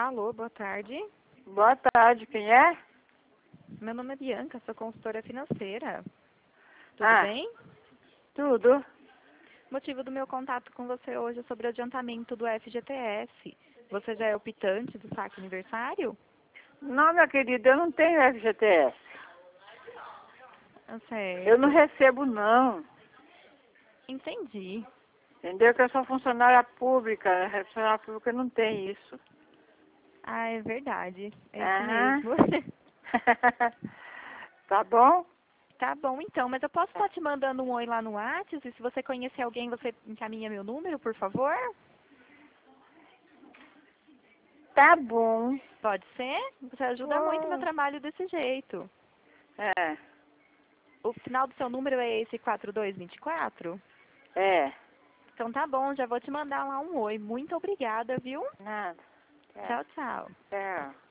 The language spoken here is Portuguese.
Alô, boa tarde. Boa tarde, quem é? Meu nome é Bianca, sou consultora financeira. Tudo Ah, bem? tudo. O motivo do meu contato com você hoje é sobre o adiantamento do FGTS. Você já é optante do saque aniversário? Não, minha querida, eu não tenho FGTS. Eu não Certo. recebo, não. Entendi. Entendeu? Que eu sou funcionária pública. Funcionária pública não tem isso. Ah, é verdade. É isso Aham. mesmo. Tá bom? Tá bom, então. Mas eu posso estar te mandando um oi lá no WhatsApp? E se você conhecer alguém, você encaminha meu número, por favor? Tá bom. Pode ser? Você ajuda muito meu Oh. trabalho desse jeito. É, O final do seu número é esse 4224? é. Então tá bom, já vou te mandar lá um oi. Muito obrigada, viu? Nada. É. Tchau, tchau. É.